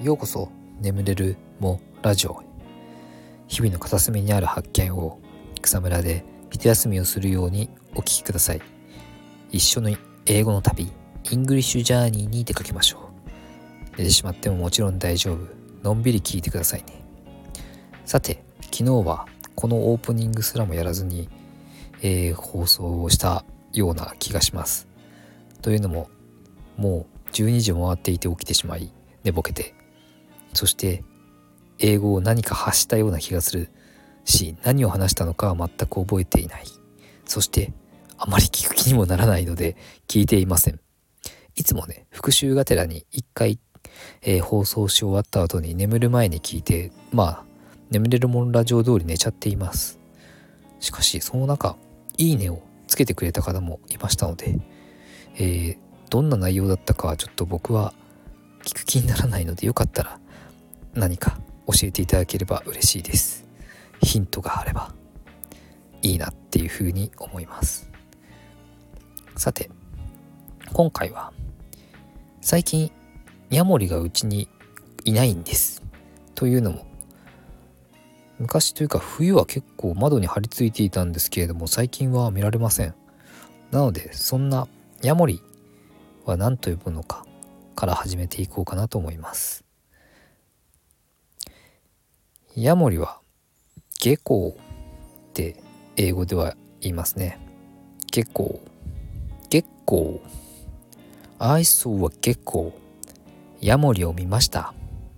ようこそ眠れるもラジオへ。日々の片隅にある発見を草むらで一休みをするようにお聞きください。一緒に英語の旅、イングリッシュジャーニーに出かけましょう。寝てしまってももちろん大丈夫。のんびり聞いてくださいね。さて、昨日はこのオープニングすらもやらずに、放送をしたような気がします。というのも、もう12時を回っていて起きてしまい寝ぼけて、そして英語を何か発したような気がするし、何を話したのかは全く覚えていない。そしてあまり聞く気にもならないので聞いていません。いつもね、復習がてらに一回、放送し終わった後に眠る前に聞いて、眠れるもんラジオ通り寝ちゃっています。しかしその中、いいねをつけてくれた方もいましたので、どんな内容だったかはちょっと僕は聞く気にならないので、よかったら何か教えていただければ嬉しいです。ヒントがあればいいなっていうふうに思います。さて、今回は最近ヤモリがうちにいないんです。というのも、昔というか冬は結構窓に張り付いていたんですけれども、最近は見られません。なので、そんなヤモリは何と呼ぶのかから始めていこうかなと思います。ヤモリはゲコウって英語では言いますね。ゲコウ。I saw a gecko。 ヤモリを見ました。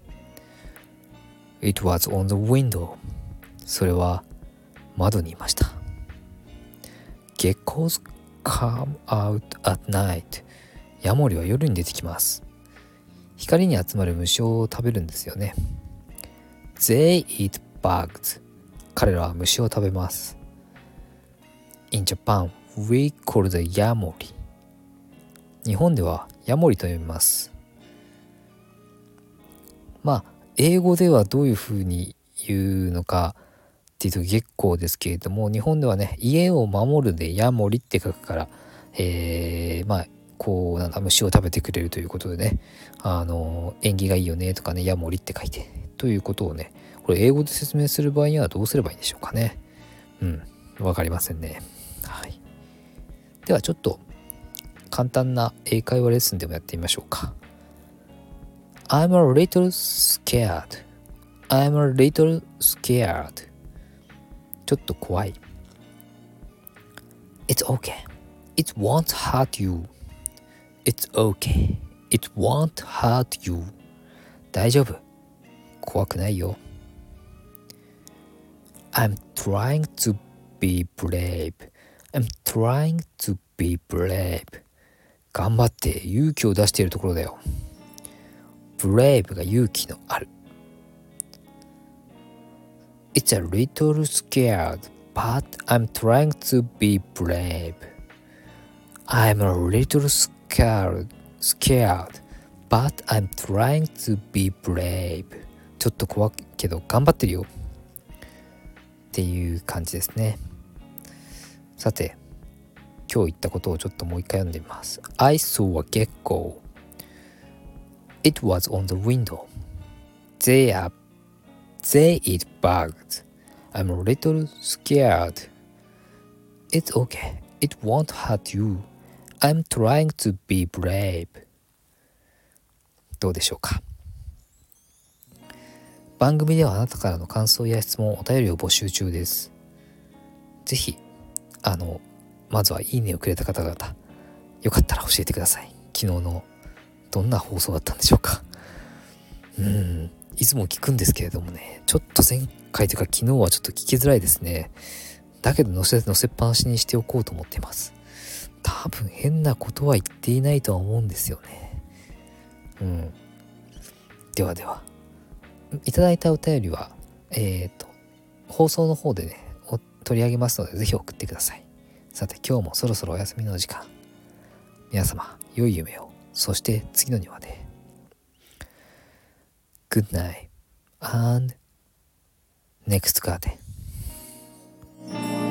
It was on the window。 それは窓にいました。 Geckos come out at night。 ヤモリは夜に出てきます。光に集まる虫を食べるんですよね。 They eat bugs。 彼らは虫を食べます。 In Japan, we call the ヤモリ。日本ではヤモリと呼びます。英語ではどういうふうに言うのかっていうと月光ですけれども、日本ではね、家を守るでヤモリって書くから、虫を食べてくれるということでね、縁起がいいよねとかね、ヤモリって書いてということをね、これ英語で説明する場合にはどうすればいいんでしょうかね。わかりませんね。はい。ではちょっと簡単な英会話レッスンでもやってみましょうか。I'm a little scared。 I'm a little scared。 ちょっと怖い。 It's okay. It won't hurt you. It's okay. It won't hurt you. 大丈夫。怖くないよ。I'm trying to be brave. I'm trying to be brave. 頑張って勇気を出しているところだよ。brave が勇気のある。 It's a little scared, but I'm trying to be brave. I'm a little scared, but I'm trying to be brave. ちょっと怖いけど頑張ってるよっていう感じですね。さて、今日言ったことをちょっともう一回読んでみます。 I saw a gecko. It was on the window. They eat bugs. I'm a little scared. It's okay. It won't hurt you. I'm trying to be brave. どうでしょうか。番組ではあなたからの感想や質問、お便りを募集中です。ぜひまずはいいねをくれた方々、よかったら教えてください。昨日のどんな放送だったんでしょうか。いつも聞くんですけれどもね、ちょっと前回というか昨日はちょっと聞きづらいですね。だけど載せっぱなしにしておこうと思っています。多分変なことは言っていないとは思うんですよね。ではいただいたお便りは放送の方でね取り上げますので、ぜひ送ってください。さて、今日もそろそろお休みの時間。皆様、良い夢を。そして次の庭で。Good night and next garden.